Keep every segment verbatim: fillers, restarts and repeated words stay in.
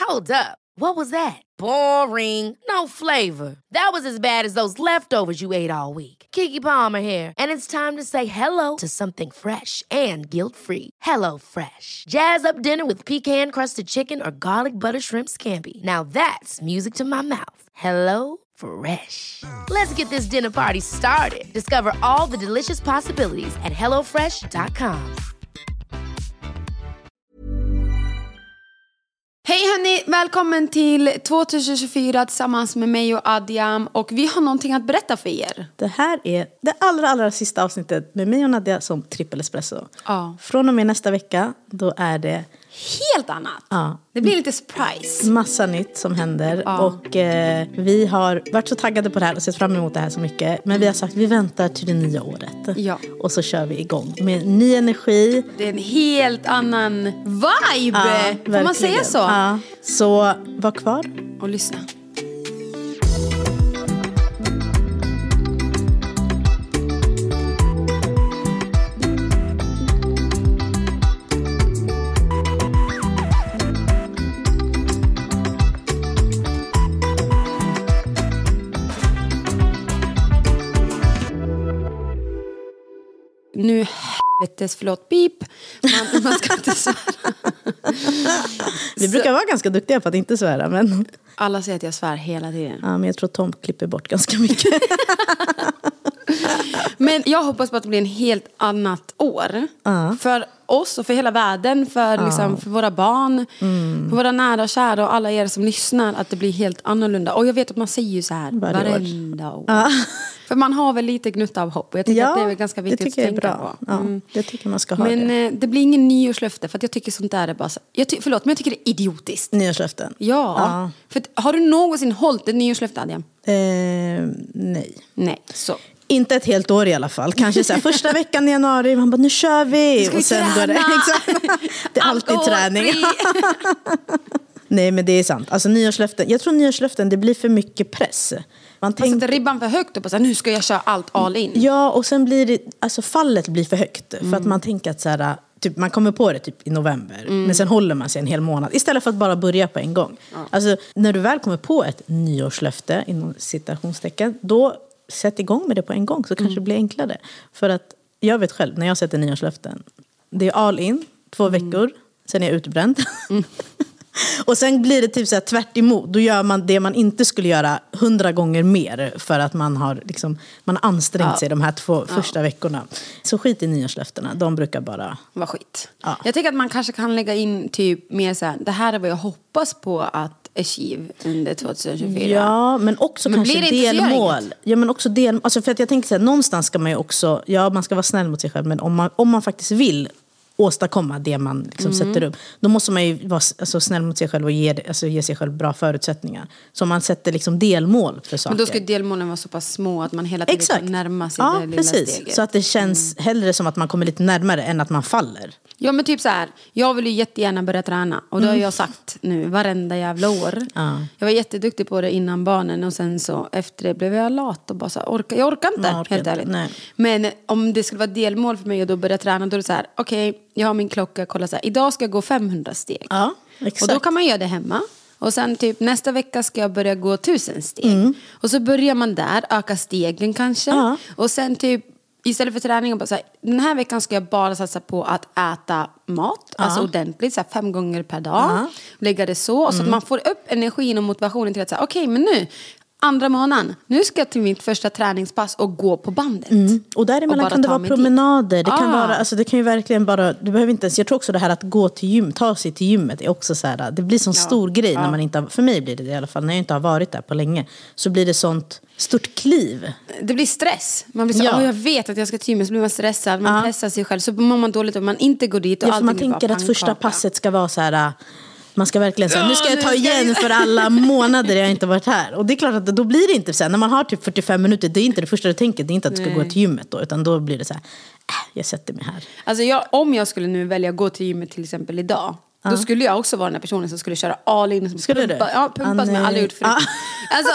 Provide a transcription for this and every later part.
Hold up. What was that? Boring. No flavor. That was as bad as those leftovers you ate all week. Keke Palmer here, and it's time to say hello to something fresh and guilt-free. Hello Fresh. Jazz up dinner with pecan-crusted chicken or garlic butter shrimp scampi. Now that's music to my mouth. Hello Fresh. Let's get this dinner party started. Discover all the delicious possibilities at hello fresh dot com. Hej hörni, välkommen till tjugohundratjugofyra tillsammans med mig och Adjam. Och vi har någonting att berätta för er. Det här är det allra, allra sista avsnittet med mig och Nadia som trippel espresso. Ja. Från och med nästa vecka, då är det helt annat. Ja. Det blir lite surprise. Massa nytt som händer. Ja. Och eh, vi har varit så taggade på det här och sett fram emot det här så mycket. Men vi har sagt, vi väntar till det nya året. Ja. Och så kör vi igång med ny energi. Det är en helt annan vibe. Ja, får man säga så? Ja. Så var kvar. Och lyssna. Nu helvetes, förlåt, pip. Man, man ska inte svära. Vi brukar vara ganska duktiga på att inte svära, men alla säger att jag svär hela tiden. Ja, men jag tror Tom klipper bort ganska mycket. Men jag hoppas på att det blir en helt annat år. Uh. För oss och för hela världen. För, uh. liksom, för våra barn. Mm. För våra nära och kära och alla er som lyssnar. Att det blir helt annorlunda. Och jag vet att man säger ju så här Varje varenda år. Uh. För man har väl lite gnutta av hopp. Och jag tycker ja, att det är ganska viktigt att tänka bra. på. Mm. Ja, det tycker man ska ha. Men det. Eh, det blir ingen nyårslöfte. För att jag tycker sånt där är bara så, jag ty- Förlåt, men jag tycker det är idiotiskt. Nyårslöften? Ja. ja. För att, har du någonsin hållit ett nyårslöfte, Adjam? Eh, nej. Nej, så. Inte ett helt år i alla fall. Kanske så här, första veckan i januari. Man bara, nu kör vi. Ska vi och sen träna? går det, exakt. Det är alltid träning. Nej, men det är sant. Alltså nyårslöften. Jag tror nyårslöften, det blir för mycket press. Man, man tänk... sätter ribban för högt upp och så här, nu ska jag köra allt all in. Ja, och sen blir det, alltså fallet blir för högt. Mm. För att man tänker att så här, typ, man kommer på det typ i november. Mm. Men sen håller man sig en hel månad. Istället för att bara börja på en gång. Ja. Alltså, när du väl kommer på ett nyårslöfte, inom citationstecken, då sätt igång med det på en gång. Så kanske mm. det blir enklare. För att jag vet själv, när jag sätter nyårslöften. Det är all in, två mm. veckor. Sen är jag utbränd. Mm. Och sen blir det typ så här tvärt emot. Då gör man det man inte skulle göra hundra gånger mer. För att man har, liksom, man har ansträngt ja. sig de här två ja. första veckorna. Så skit i nyårslöftena. De brukar bara... Vad skit. Ja. Jag tänker att man kanske kan lägga in typ mer så här, det här är vad jag hoppas på att achieve under tjugohundratjugofyra. Ja, men också men kanske delmål. Ja, men också del, alltså för att jag tänker så här, någonstans ska man ju också, ja, man ska vara snäll mot sig själv, men om man, om man faktiskt vill åstadkomma det man liksom mm. sätter upp, då måste man ju vara alltså, snäll mot sig själv och ge, alltså, ge sig själv bra förutsättningar. Så man sätter liksom delmål för saker. Men då ska delmålen vara så pass små att man hela tiden Exakt. kan närma sig ja, det lilla precis. steget. Så att det känns mm. hellre som att man kommer lite närmare än att man faller. Ja, men typ så här, jag vill ju jättegärna börja träna. Och det mm. har jag sagt nu varenda jävla år. Ja. Jag var jätteduktig på det innan barnen. Och sen så efter det blev jag lat och bara så här, orka, jag orkar inte, jag orkar helt inte. ärligt. Nej. Men om det skulle vara delmål för mig och då börja träna, då är det så här, okej, okay, jag har min klocka, kolla så här, idag ska jag gå femhundra steg. Ja, exakt. Och då kan man göra det hemma. Och sen typ nästa vecka ska jag börja gå tusen steg. Mm. Och så börjar man där, öka stegen kanske. Ja. Och sen typ istället för träning, bara så här, den här veckan ska jag bara satsa på att äta mat. Ja. Alltså ordentligt, så här, fem gånger per dag. Ja. Lägga det så. Och så mm. att man får upp energin och motivationen till att säga, okej, okay, men nu, andra månaden, nu ska jag till mitt första träningspass och gå på bandet. Mm. Och däremellan kan det vara promenader. Det kan, ah. vara, alltså det kan ju verkligen bara, du behöver inte ens, jag tror också det här att gå till gym, ta sig till gymmet är också så här, det blir sån ja. stor grej ja. när man inte har, för mig blir det, det i alla fall, när jag inte har varit där på länge, så blir det sånt stort kliv. Det blir stress. Man blir så, ja. jag vet att jag ska till gymmet, så blir man stressad, man ja. pressar sig själv, så mår man dåligt om man inte går dit och ja, för man tänker att första passet ska vara så här, man ska verkligen säga, ja, nu ska jag ta igen för alla månader jag inte varit här. Och det är klart att då blir det inte så här, när man har typ fyrtiofem minuter, det är inte det första du tänker, det är inte att du ska Nej. gå till gymmet då, utan då blir det så här, äh, jag sätter mig här. Alltså jag, om jag skulle nu välja att gå till gymmet till exempel idag, Då skulle jag också vara den här personen som skulle köra all in. Som skulle pumpa, du? Ja, pumpa som jag aldrig gjort förut. Ah. Alltså,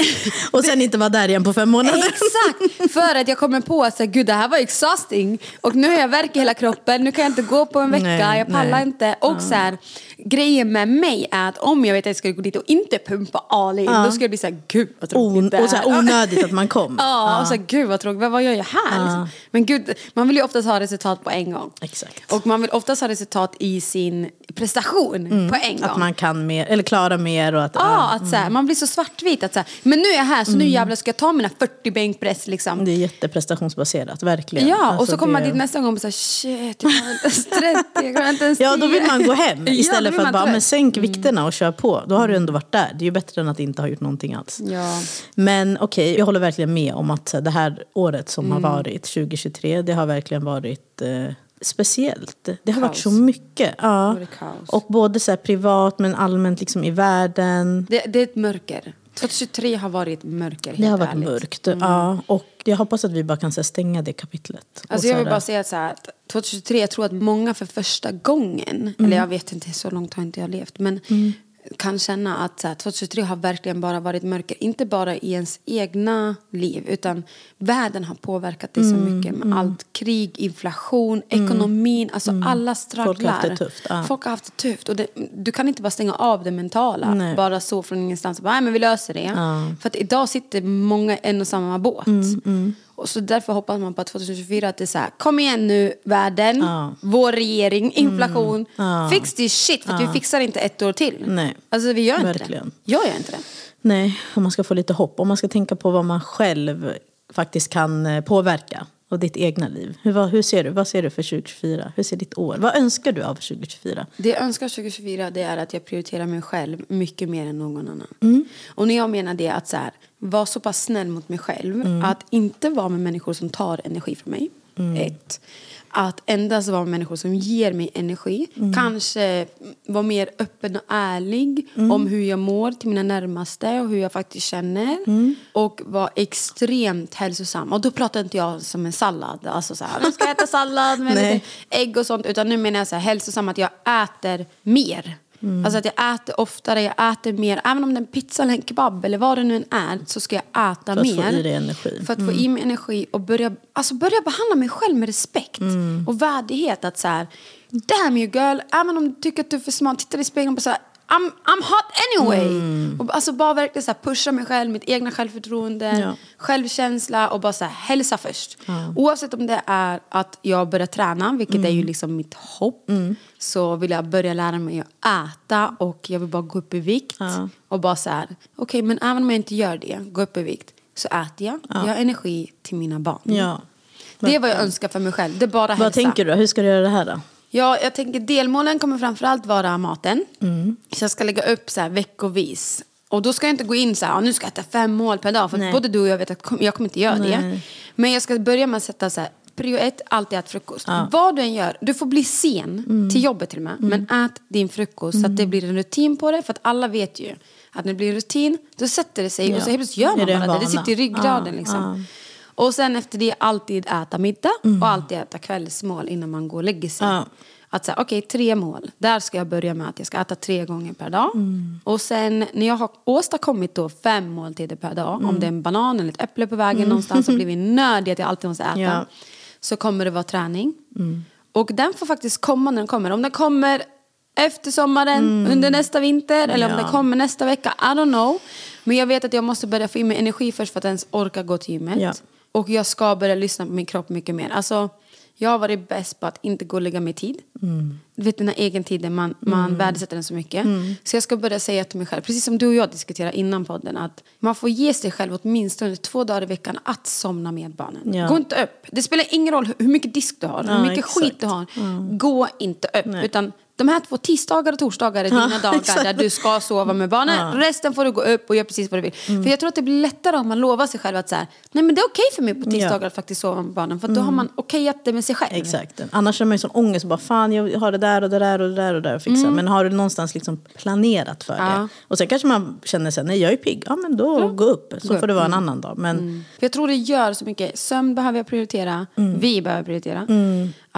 och sen inte vara där igen på fem månader. Exakt, för att jag kommer på att så här, gud, det här var exhausting. Och nu har jag värk i hela kroppen. Nu kan jag inte gå på en vecka, nej, jag pallar nej. inte. Och ja. så här, grejen med mig är att om jag vet att jag ska gå dit och inte pumpa all in, ja. då ska jag bli så här, gud vad tråkigt det är. Och så här, onödigt att man kom. Ja, ja. och så här, gud vad tråkigt, vad gör jag här? Ja. Liksom. Men gud, man vill ju oftast ha resultat på en gång. Exakt. Och man vill oftast ha resultat i sin prestation mm. på en gång. Att man kan mer, eller klara mer. Och att, ja, ja. att så här, man blir så svartvit att så här, men nu är jag här, så nu mm. jävlar ska jag ta mina fyrtio bänkpress liksom. Det är jätteprestationsbaserat, verkligen. Ja, alltså, och så kommer det... man dit nästa gång och säger shit, jag har inte ens trettio, jag har inte ens ja, då vill man gå hem istället ja, för att bara, men sänk vikterna och kör på. Då har du ändå varit där. Det är ju bättre än att inte ha gjort någonting alls. Ja. Men okej, okay, jag håller verkligen med om att det här året som mm. har varit, tjugo tjugotre, det har verkligen varit... Eh, speciellt. Det har kaos. Varit så mycket. Ja. Och både så här privat men allmänt liksom i världen. Det, det är ett mörker. tjugohundratjugotre har varit mörker. Det har varit ärligt. mörkt. Mm. Ja. Och jag hoppas att vi bara kan så här, stänga det kapitlet. Alltså jag vill bara säga så här, att tjugohundratjugotre, jag tror att många för första gången, mm. eller jag vet inte, så långt har inte jag levt, men mm. kan känna att så här, tjugohundratjugotre har verkligen bara varit mörker. Inte bara i ens egna liv, utan världen har påverkat det så mycket med mm. allt. Krig, inflation, mm. ekonomin, alltså mm. alla strugglar. Folk har haft det tufft. Ja. Folk har haft det tufft. Och det, du kan inte bara stänga av det mentala. Nej. Bara så från ingenstans. Nej, men vi löser det. Ja. För att idag sitter många i en och samma båt. Mm. Mm. Och så därför hoppas man på tjugohundratjugofyra att det är så här, kom igen nu världen, ja. vår regering, inflation, mm. ja. fix this shit, för att ja. vi fixar inte ett år till. Nej. Alltså vi gör verkligen. inte det. Jag gör inte det. Nej, om man ska få lite hopp, om man ska tänka på vad man själv faktiskt kan påverka och ditt egna liv. Hur, vad, hur ser du? Vad ser du för tjugohundratjugofyra? Hur ser ditt år? Vad önskar du av tjugohundratjugofyra? Det jag önskar tjugohundratjugofyra, det är att jag prioriterar mig själv mycket mer än någon annan. Mm. Och när jag menar det att så här, vara så pass snäll mot mig själv, mm. att inte vara med människor som tar energi från mig. Mm. Ett. Att endast vara med människor som ger mig energi. Mm. Kanske vara mer öppen och ärlig mm. om hur jag mår till mina närmaste och hur jag faktiskt känner. Mm. Och vara extremt hälsosam. Och då pratar inte jag som en sallad. Alltså så här, nu ska jag äta sallad med lite ägg och sånt. Utan nu menar jag så här, hälsosam att jag äter mer. Mm. Alltså att jag äter oftare, jag äter mer. Även om det är en pizza eller en kebab eller vad det nu än är, så ska jag äta för mer. För att få i dig energi. För att mm. få i mig energi och börja, alltså börja behandla mig själv med respekt. Mm. Och värdighet. Att så här, damn you girl, även om du tycker att du är för smal, titta i spegeln och så här, I'm, I'm hot anyway. Mm. Och alltså bara verkligen så här pusha mig själv, mitt egna självförtroende, ja. självkänsla och bara så här hälsa först. Ja. Oavsett om det är att jag börjar träna, vilket mm. är ju liksom mitt hopp, mm. så vill jag börja lära mig att äta och jag vill bara gå upp i vikt. Ja. Och bara så här, okej, okay, men även om jag inte gör det, gå upp i vikt, så äter jag. Ja. Jag har energi till mina barn. Ja. Det är vad jag önskar för mig själv. Det är bara hälsa. Vad tänker du? Hur ska du göra det här då? Ja, jag tänker delmålen kommer framförallt vara maten. Mm. Så jag ska lägga upp så här veckovis. Och då ska jag inte gå in så här, nu ska jag äta fem mål per dag. För både du och jag vet att jag kommer inte göra Nej. det. Men jag ska börja med att sätta så här, prio ett, alltid ät frukost. Ja. Vad du än gör, du får bli sen mm. till jobbet till och med. Mm. Men ät din frukost mm. så att det blir en rutin på det. För att alla vet ju att när det blir en rutin, då sätter det sig. Ja. Och så helt plötsligt gör man det bara det. Det sitter i ryggraden ja. liksom. Ja. Och sen efter det alltid äta middag mm. och alltid äta kvällsmål innan man går och lägger sig. Ja. Att säga, okej, okay, tre mål. Där ska jag börja med att jag ska äta tre gånger per dag. Mm. Och sen när jag har åstadkommit då fem måltider per dag. Mm. Om det är en banan eller ett äpple på vägen mm. någonstans så blir vi nödiga att jag alltid måste äta. Ja. Så kommer det vara träning. Mm. Och den får faktiskt komma när den kommer. Om den kommer efter sommaren, mm. under nästa vinter eller ja. om den kommer nästa vecka, I don't know. Men jag vet att jag måste börja få in mig energi först för att ens orka gå till gymmet. Ja. Och jag ska börja lyssna på min kropp mycket mer. Alltså, jag har varit bäst på att inte gå och lägga mig tid. Mm. Du vet den här egen tiden, man, man mm. värdesätter den så mycket. Mm. Så jag ska börja säga till mig själv, precis som du och jag diskuterade innan podden, att man får ge sig själv åtminstone två dagar i veckan att somna med barnen. Ja. Gå inte upp. Det spelar ingen roll hur mycket disk du har, ja, hur mycket exakt. skit du har. Mm. Gå inte upp, Nej. utan... De här två tisdagar och torsdagar är dina ja, dagar exakt. där du ska sova med barnen. Ja. Resten får du gå upp och göra precis vad du vill. Mm. För jag tror att det blir lättare om man lovar sig själv att så här, nej men det är okej för mig på tisdagar ja. att faktiskt sova med barnen. För mm. då har man okejat det med sig själv. Exakt. Annars är man ju sån ångest. Bara, fan jag har det där och det där och det där och det där att fixa. Mm. Men har du någonstans liksom planerat för ja. det. Och sen kanske man känner sig, nej jag är pigg. Ja men då mm. gå upp. Så gå får det vara en mm. annan dag. Men... Mm. För jag tror det gör så mycket. Sömn behöver jag prioritera. Mm. Vi behöver prioritera. Mm.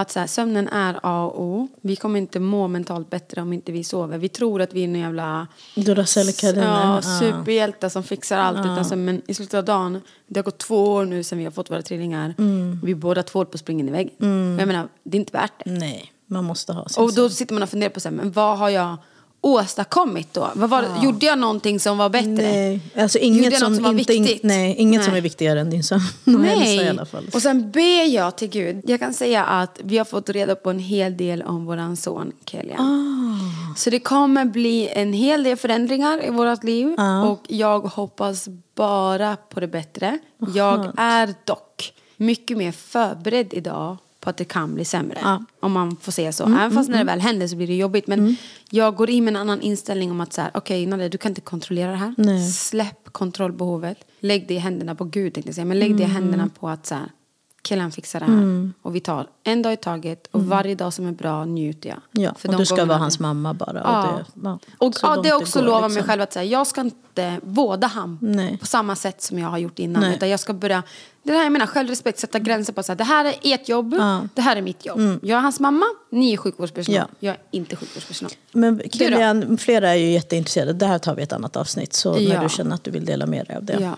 att så här, sömnen är A och O. Vi kommer inte må mentalt bättre om inte vi sover. Vi tror att vi är en jävla ja, superhjältar som fixar allt. Ja. Utan så, men i slutet av dagen, det har gått två år nu sedan vi har fått våra trillingar. Mm. Vi båda två på springen i väggen. Mm. Jag menar, det är inte värt det. Nej, man måste ha sin. Och då sitter man och funderar på så här, men vad har jag åstadkommit då? Vad var, ja. Gjorde jag någonting som var bättre? Nej, alltså inget som, som var inte, viktigt. Nej, inget nej. Som är viktigare än din sömn och hälsa i alla fall. Och sen ber jag till Gud. Jag kan säga att vi har fått reda på en hel del om våran son Kelian. Ah. Så det kommer bli en hel del förändringar i vårat liv. Ah. Och jag hoppas bara på det bättre. Oh, jag skönt. Är dock mycket mer förberedd idag på att det kan bli sämre. Ja. Om man får säga så. Mm, Även fast mm, när det väl händer så blir det jobbigt. Men mm. jag går in med en annan inställning om att så här, okej, okay, du kan inte kontrollera det här. Nej. Släpp kontrollbehovet. Lägg det i händerna på Gud, tänkte jag säga. Men lägg det i händerna på att så här, killen fixar det här. Mm. Och vi tar en dag i taget. Och mm. varje dag som är bra njuter jag. Ja, för och du ska vara hans mamma bara. Ja. Och det, ja, och ja, det är också lova liksom. Mig själv att säga, jag ska inte vårda han Nej. På samma sätt som jag har gjort innan. Nej. Utan jag ska börja, det här jag menar, självrespekt, sätta gränser på så här, det här är ert jobb, ja. Det här är mitt jobb. Mm. Jag är hans mamma, ni är sjukvårdspersonal. Ja. Jag är inte sjukvårdspersonal. Men Kilian, flera är ju jätteintresserade. Det här tar vi ett annat avsnitt. Så ja. När du känner att du vill dela med dig av det. Ja.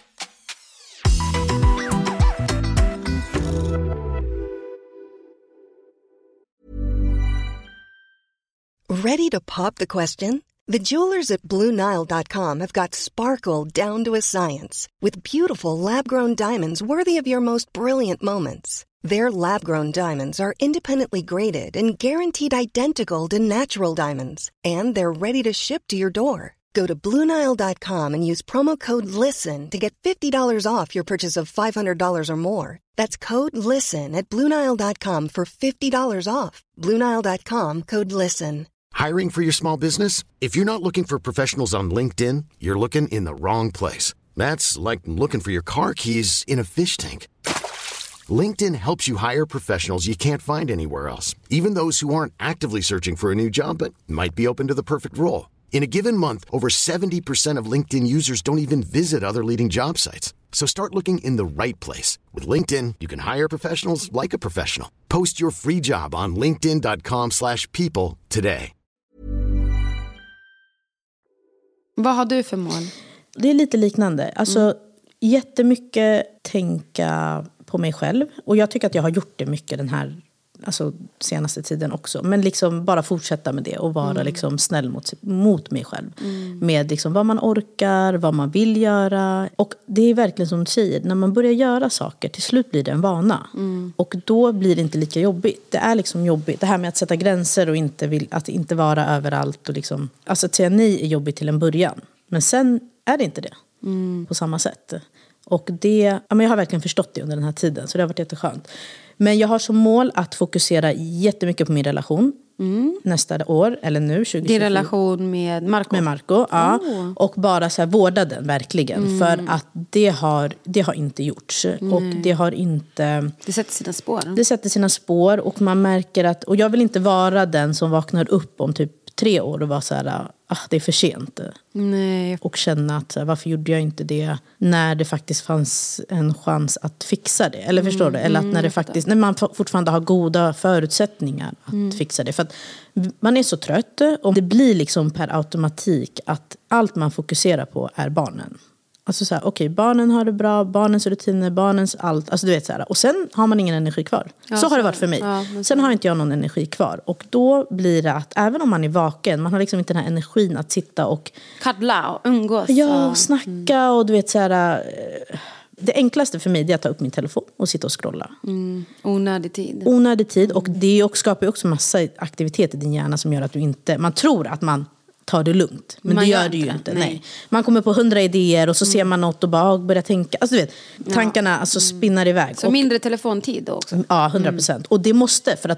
Ready to pop the question? The jewelers at Blue Nile dot com have got sparkle down to a science with beautiful lab-grown diamonds worthy of your most brilliant moments. Their lab-grown diamonds are independently graded and guaranteed identical to natural diamonds, and they're ready to ship to your door. Go to Blue Nile dot com and use promo code LISTEN to get fifty dollars off your purchase of five hundred dollars or more. That's code LISTEN at Blue Nile dot com for fifty dollars off. Blue Nile dot com, code LISTEN. Hiring for your small business? If you're not looking for professionals on LinkedIn, you're looking in the wrong place. That's like looking for your car keys in a fish tank. LinkedIn helps you hire professionals you can't find anywhere else, even those who aren't actively searching for a new job but might be open to the perfect role. In a given month, over seventy percent of LinkedIn users don't even visit other leading job sites. So start looking in the right place. With LinkedIn, you can hire professionals like a professional. Post your free job on linkedin dot com slash people today. Vad har du för mål? Det är lite liknande. Alltså, mm. jättemycket tänka på mig själv. Och jag tycker att jag har gjort det mycket den här alltså, senaste tiden också. Men liksom bara fortsätta med det och vara mm. liksom, snäll mot, mot mig själv. Mm. Med liksom, vad man orkar, vad man vill göra. Och det är verkligen som du säger, när man börjar göra saker, till slut blir det en vana. Mm. Och då blir det inte lika jobbigt. Det är liksom jobbigt. Det här med att sätta gränser och inte vill, att inte vara överallt. Och liksom, alltså att säga nej är jobbigt till en början. Men sen är det inte det. Mm. På samma sätt. Och det, ja, men jag har verkligen förstått det under den här tiden. Så det har varit jätteskönt. Men jag har som mål att fokusera jättemycket på min relation. Mm. Nästa år, eller nu, tjugo tjugofyra. Din relation med Marco? Med Marco, ja. Oh. Och bara så här, vårda den verkligen. Mm. För att det har, det har inte gjorts. Mm. Och det har inte... Det sätter sina spår. Det sätter sina spår. Och man märker att... Och jag vill inte vara den som vaknar upp om typ tre år och vara så här... Ah, det är för sent. Nej. Och känna att varför gjorde jag inte det när det faktiskt fanns en chans att fixa det. Eller förstår mm, du? Eller att när det faktiskt, när man fortfarande har goda förutsättningar att mm. fixa det. För att man är så trött och det blir liksom per automatik att allt man fokuserar på är barnen. Alltså så här, okej, okay, barnen har det bra, barnens rutiner, barnens allt. Alltså du vet så här. Och sen har man ingen energi kvar. Ja, så, så har det varit för mig. Ja, sen har inte jag någon energi kvar. Och då blir det att även om man är vaken, man har liksom inte den här energin att sitta och... Kadla och umgås. Ja, och snacka mm. och du vet så här... Det enklaste för mig är att ta upp min telefon och sitta och scrolla. Mm. Onödig tid. Onödig tid. Och det skapar ju också massa aktivitet i din hjärna som gör att du inte... Man tror att man... tar det lugnt. Men man det gör det ju inte. Nej. Nej. Man kommer på hundra idéer och så mm. ser man något och bara börjar tänka. Alltså du vet, tankarna ja. alltså spinnar iväg. Så och, mindre telefontid då också? Ja, hundra procent. Mm. Och det måste, för att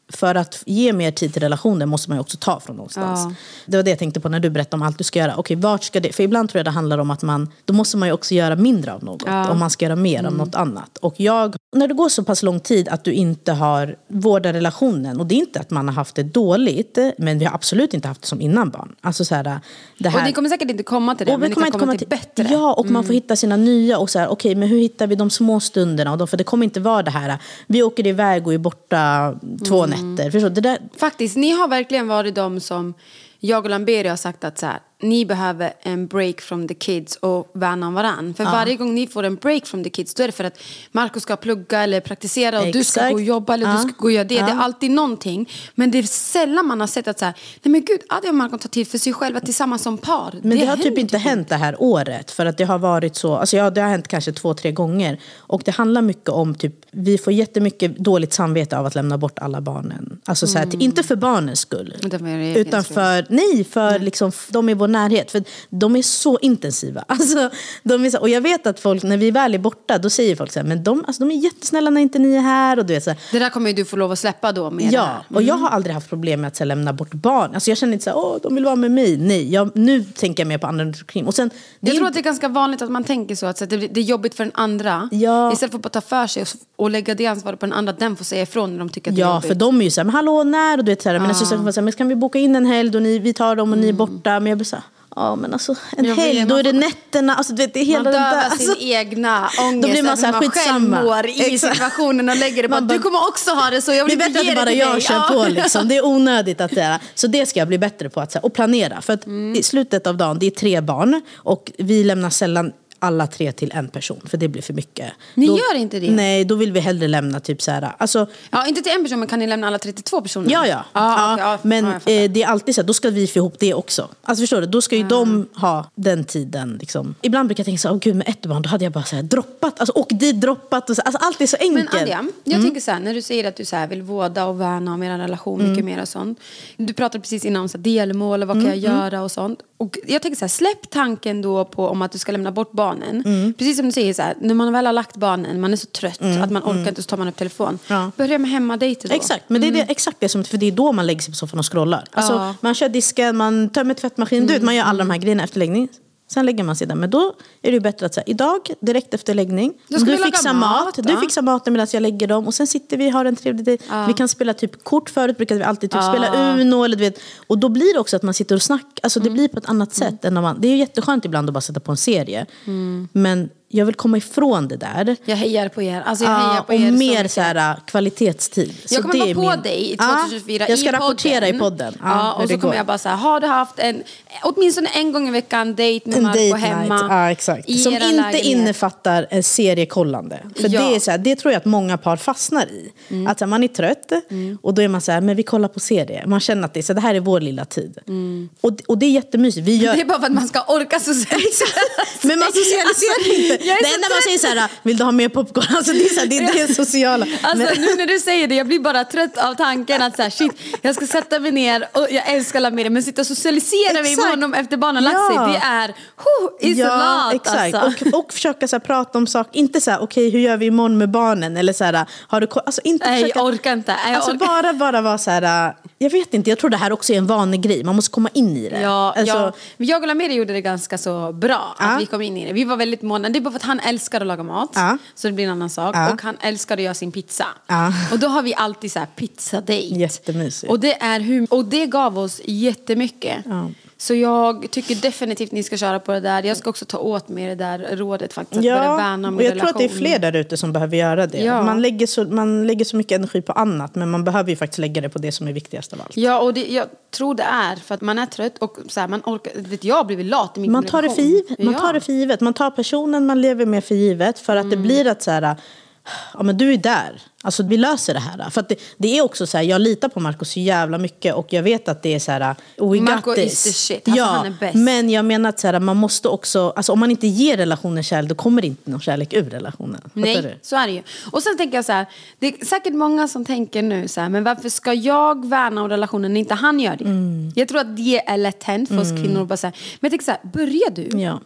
för att ge mer tid till relationen måste man ju också ta från någonstans. Ja. Det var det jag tänkte på när du berättade om allt du ska göra. Okej, vart ska det? För ibland tror jag det handlar om att man, då måste man ju också göra mindre av något. Ja. Om man ska göra mer mm. av något annat. Och jag, när det går så pass lång tid att du inte har vårdat relationen, och det är inte att man har haft det dåligt, men vi har absolut inte haft det som innan barn. Alltså så här, det här, och det kommer säkert inte komma till det, men det kan komma, komma till, till bättre. Ja, och mm. man får hitta sina nya och så här, okej, men hur hittar vi de små stunderna? Och då, för det kommer inte vara det här, vi åker iväg och är borta två mm. nätter. Förstår, det där... Faktiskt, ni har verkligen varit de som jag och Lamberi har sagt att så här, ni behöver en break from the kids och värna om varann. För ja. varje gång ni får en break from the kids, då är det för att Marco ska plugga eller praktisera och Exakt. du ska gå och jobba eller ja. du ska gå och göra det. Ja. Det är alltid någonting. Men det är sällan man har sett att så här, nej men gud, Adi och Marco tar tid för sig själva tillsammans som par. Men det, det har typ inte typ hänt det här året. För att det har varit så, alltså ja, det har hänt kanske två, tre gånger. Och det handlar mycket om typ, vi får jättemycket dåligt samvete av att lämna bort alla barnen. Alltså så här, mm. inte för barnens skull. Utan för, nej, för mm. liksom, de är vår närhet. För de är så intensiva. Alltså, de är så, och jag vet att folk, när vi väl är borta, då säger folk så här, men de, alltså, de är jättesnälla när inte ni är här. Och du vet, så här. Det där kommer ju du få lov att släppa då med ja, det här. Mm. och jag har aldrig haft problem med att så här, lämna bort barn. Alltså, jag känner inte så här, åh, de vill vara med mig. Nej, jag, nu tänker jag mer på andra omkring. Och sen, jag tror inte... att det är ganska vanligt att man tänker så, att, så att det, det är jobbigt för den andra. Ja. Istället för att bara ta för sig och, och lägga det ansvaret på den andra, den får säga ifrån när de tycker att det är ja, jobbigt. Ja, för de är ju så här, men hallå, när? Och du vet så här, men jag syster så här, men kan vi boka in en helg då ni, vi tar dem och mm. ni är borta? Men jag blir så här, ja, men alltså en jag helg, då är det nätterna, alltså du vet, det är hela man dövar där, sin alltså, egna ångest, då blir man så här, man själv mår i situationen och lägger det på, du kommer också ha det så, jag vill det är bättre att bara jag kör på liksom. Det är onödigt att göra, så det ska jag bli bättre på att, och planera, för att mm. i slutet av dagen, det är tre barn och vi lämnar sällan alla tre till en person, för det blir för mycket. Ni då, gör inte det? Nej, då vill vi hellre lämna typ så här, alltså, ja, inte till en person, men kan ni lämna alla trettiotvå personer? Ja, ja. Ah, ja, okay, ah, men ah, eh, det är alltid så här, då ska vi få ihop det också. Alltså förstår du, då ska ju ah. de ha den tiden liksom. Ibland brukar jag tänka så här, åh gud, med ett barn, då hade jag bara så här droppat, alltså, och dit droppat och så, alltså allt är så enkelt. Men Adrian, jag mm. tänker så här, när du säger att du så här vill vårda och värna om er relation, mm. mycket mer och sånt. Du pratade precis innan om så här, delmål och vad mm. kan jag göra och sånt. Och jag tänker så här, släpp tanken då på om att du ska lämna bort barnen. Mm. Precis som du säger så här, när man väl har lagt barnen, man är så trött mm. att man orkar mm. inte, så tar man upp telefon. Ja. Börja med hemmadejter då. Exakt, men mm. det är det, exakt det som, för det är då man lägger sig på soffan och scrollar. Alltså, ja. Man kör disken, man tömmer tvättmaskinen, mm. du vet, man gör alla de här grejerna efter läggning. Sen lägger man sig där. Men då är det bättre att säga, idag, direkt efter läggning, du fixar mat, mat du fixar maten medan jag lägger dem. Och sen sitter vi och har en trevlig tid. Ja. Vi kan spela typ kort, förut brukade vi alltid typ ja. spela Uno. Eller, du vet. Och då blir det också att man sitter och snackar. Alltså mm. det blir på ett annat mm. sätt. Än när man, det är ju jätteskönt ibland att bara sätta på en serie. Mm. Men jag vill komma ifrån det där. Jag hejar på er. Alltså jag hejar på och er mer så här, kvalitetstid. Jag så kommer vara på min... dig i tjugohundratjugofyra ja, jag ska i rapportera podden. i podden. Ja, ja, och så kommer jag bara så här, har du haft en åtminstone en gång i veckan date med Marco hemma? Ja, exakt. Som inte lägenhet. Innefattar en seriekollande. För ja. det är så här, det tror jag att många par fastnar i. Mm. Att man är trött mm. och då är man så här, men vi kollar på serie. Man känner att det är så, det här är vår lilla tid. Mm. Och, och det är jättemysigt. Vi gör... Det är bara för att man ska orka socialisera. Men man socialiserar inte. Det enda man säger så här, vill du ha mer popcorn? Alltså det är, så här, det, är det sociala. Alltså men... nu när du säger det, jag blir bara trött av tanken att så här, shit, jag ska sätta mig ner och jag älskar Lamir, men sitta och socialisera mig med honom efter barnen har lagt sig. Det är, huh, is ja, a lot, exakt. Alltså. Och, och försöka så här, prata om saker, inte så här, okej, okay, hur gör vi imorgon med barnen? Eller så här, har du, alltså inte Nej, försöka, jag orkar inte. Jag alltså orkar. bara, bara vara så här, jag vet inte, jag tror det här också är en vanlig grej. Man måste komma in i det. Ja, alltså, ja. Jag och Lamir gjorde det ganska så bra att ja. vi kom in i det. Vi var väldigt måna. Det är bara för att han älskar att laga mat. Ja. Så det blir en annan sak. Ja. Och han älskar att göra sin pizza. Ja. Och då har vi alltid så här pizza-date. Jättemysigt. Och det är hum- och det gav oss jättemycket. Ja. Så jag tycker definitivt ni ska köra på det där. Jag ska också ta åt mig det där rådet faktiskt. Att ja, börja värna om och jag relation. tror att det är fler där ute som behöver göra det. Ja. Man, lägger så, man lägger så mycket energi på annat. Men man behöver ju faktiskt lägga det på det som är viktigast av allt. Ja, och det, jag tror det är för att man är trött. Och så här, man orkar, vet jag blir lat i min man tar, det för givet. man ja. tar det för givet. Man tar personen man lever med för givet. För att mm. det blir att så här... Ja, men du är där. Alltså vi löser det här. För att det, det är också så här, jag litar på Marco så jävla mycket. Och jag vet att det är så här, oh, we Marco got this. is the shit. Alltså, ja, han är bäst. Men jag menar att så här, man måste också, alltså om man inte ger relationen kärlek, då kommer det inte någon kärlek ur relationen. Nej, så är det ju. Och sen tänker jag så här, det är säkert många som tänker nu så här, men varför ska jag värna om relationen när inte han gör det? Mm. Jag tror att det är lätt hänt för oss mm. kvinnor. Bara så här, men jag tänker så här, börja du. Ja.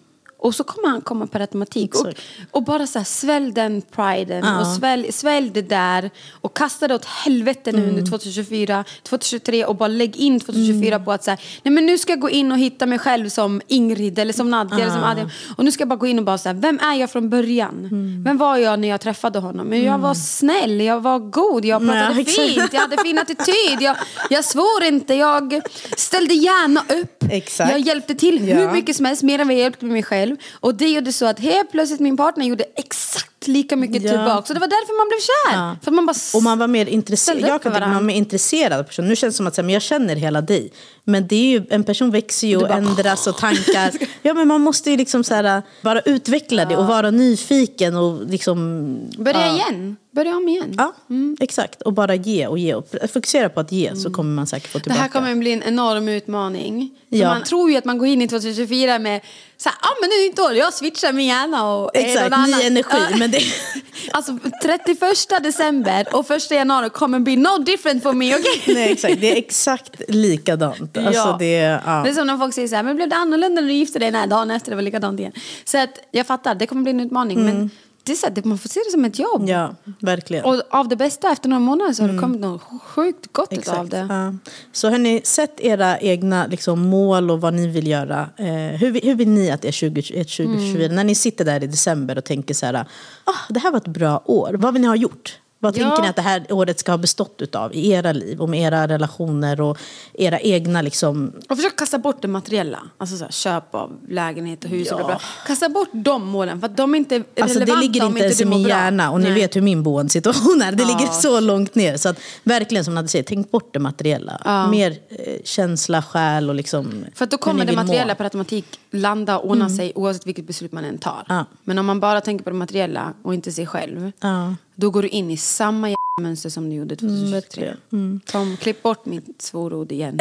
Och så kommer han komma per automatik. Och, och bara så här, svälj den priden. Ja. Och svälj, svälj det där. Och kasta det åt helvete nu mm. under tjugohundratjugofyra, tjugohundratjugotre. Och bara lägg in tjugohundratjugofyra mm. på att så här, nej men nu ska jag gå in och hitta mig själv som Ingrid. Eller som Nadja. Ja. Eller som Adrian. Och nu ska jag bara gå in och bara så här, vem är jag från början? Mm. Vem var jag när jag träffade honom? Men jag mm. var snäll, jag var god. Jag pratade ja, fint, jag hade fin attityd. Jag, jag svor inte, jag ställde gärna upp. Exakt. Jag hjälpte till ja. hur mycket som helst. Mer än vad jag hjälpte med mig själv. Och det gjorde så att helt plötsligt min partner gjorde exakt lika mycket ja. tillbaka. Så det var därför man blev kär. Ja. För man bara och man var mer intresserad. Jag kan tycka man var mer intresserad person. Nu känns det som att men jag känner hela dig. Men det är ju, en person växer ju och bara, ändras och tankar. Ja, men man måste ju liksom så här, bara utveckla ja. det och vara nyfiken och liksom börja ja. igen. Börja om igen. Ja, mm. exakt. Och bara ge och ge. Och fokusera på att ge mm. så kommer man säkert få tillbaka. Det här kommer bli en enorm utmaning. Ja. Man tror ju att man går in i tjugohundratjugofyra med så här, ja ah, men nu är det inte år, jag switchar min hjärna och exakt, ny energi. Ja. Men det... alltså trettioförsta december och första januari kommer bli no different for me, okej? Okay? Nej, exakt. Det är exakt likadant. Alltså, ja. det, ja. det är som när folk säger så här, men blev det annorlunda när du gifte dig? Nej, dagen efter det var likadant igen. Så att jag fattar, det kommer bli en utmaning, mm. men det är så att man får se det som ett jobb. Ja, verkligen. Och av det bästa efter några månader så har mm. det kommit något sjukt gott Exakt. av det. Ja. Så hörni, sätt era egna liksom, mål och vad ni vill göra. Eh, hur, hur vill ni att det är tjugo tjugofyra? Mm. När ni sitter där i december och tänker så här, ah, det här var ett bra år. Vad vill ni ha gjort? Vad ja. tänker ni att det här året ska ha bestått utav i era liv och med era relationer och era egna liksom... Och försök kasta bort det materiella. Alltså så här, köp av lägenhet och hus ja. och bla bla. Kasta bort de målen för att de är inte alltså, relevanta. Det ligger inte ens i min hjärna och ni Nej. vet hur min boendesituation är. Det ja. ligger så långt ner så att verkligen som Nadja säger, tänk bort det materiella. Ja. Mer eh, känsla, själ och liksom... För att då kommer det materiella må. per automatik landa och ordna mm. sig oavsett vilket beslut man än tar. Ja. Men om man bara tänker på det materiella och inte sig själv ja. då går du in i samma j- mönster som du gjorde tjugohundratjugotre. Mm. Tom, klipp bort mitt svårord igen.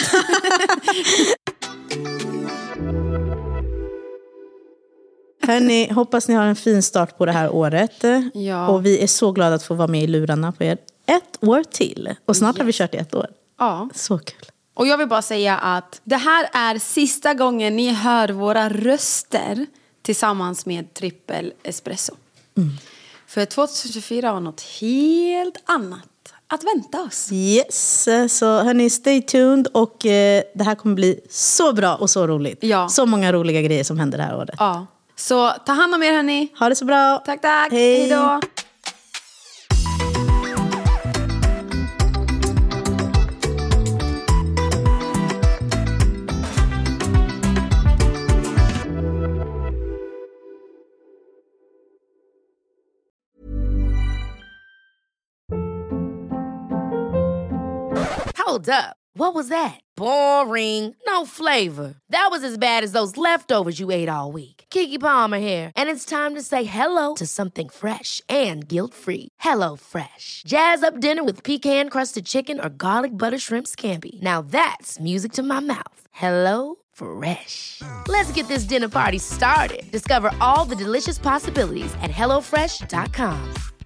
Hörrni, hoppas ni har en fin start på det här året. Ja. Och vi är så glada att få vara med i lurarna på er ett år till. Och snart yes. har vi kört i ett år. Ja. Så kul. Och jag vill bara säga att det här är sista gången ni hör våra röster tillsammans med Trippel Espresso. Mm. För tjugohundratjugofyra var något helt annat att vänta oss. Yes, så hörni, stay tuned och eh, det här kommer bli så bra och så roligt. Ja. Så många roliga grejer som händer det här året. Ja. Så ta hand om er hörni. Ha det så bra. Tack, tack. Hej. Hej då. Hold up. What was that? Boring. No flavor. That was as bad as those leftovers you ate all week. Keke Palmer here, and it's time to say hello to something fresh and guilt-free. Hello Fresh. Jazz up dinner with pecan-crusted chicken or garlic butter shrimp scampi. Now that's music to my mouth. Hello Fresh. Let's get this dinner party started. Discover all the delicious possibilities at hello fresh dot com.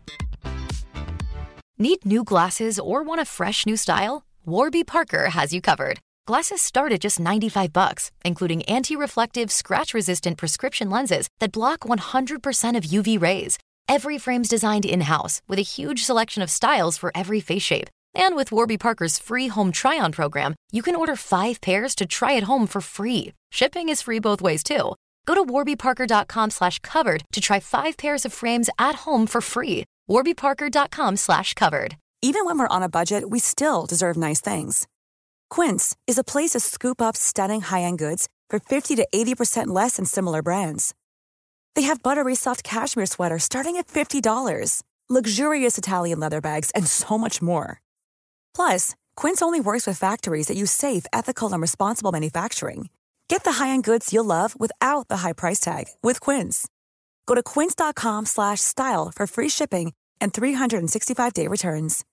Need new glasses or want a fresh new style? Warby Parker has you covered. Glasses start at just ninety-five bucks, including anti-reflective, scratch-resistant prescription lenses that block one hundred percent of U V rays. Every frame's designed in-house with a huge selection of styles for every face shape. And with Warby Parker's free home try-on program, you can order five pairs to try at home for free. Shipping is free both ways, too. Go to warby parker dot com slash covered to try five pairs of frames at home for free. warby parker dot com slash covered. Even when we're on a budget, we still deserve nice things. Quince is a place to scoop up stunning high-end goods for fifty to eighty percent less than similar brands. They have buttery soft cashmere sweaters starting at fifty dollars, luxurious Italian leather bags, and so much more. Plus, Quince only works with factories that use safe, ethical, and responsible manufacturing. Get the high-end goods you'll love without the high price tag with Quince. Go to quince dot com slash style for free shipping and three hundred sixty-five day returns.